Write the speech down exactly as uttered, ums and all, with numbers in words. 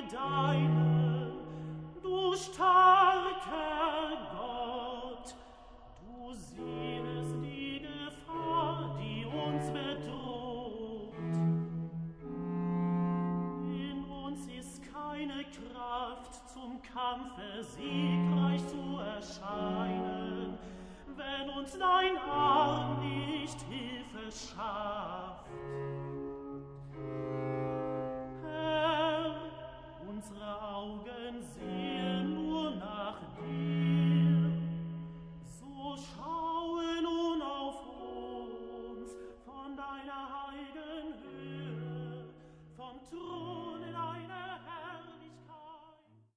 Deinen, du starker Gott, du siehest die Gefahr, die uns bedroht. In uns ist keine Kraft, zum Kampfe siegreich zu erscheinen, wenn uns dein Arm nicht Hilfe schafft.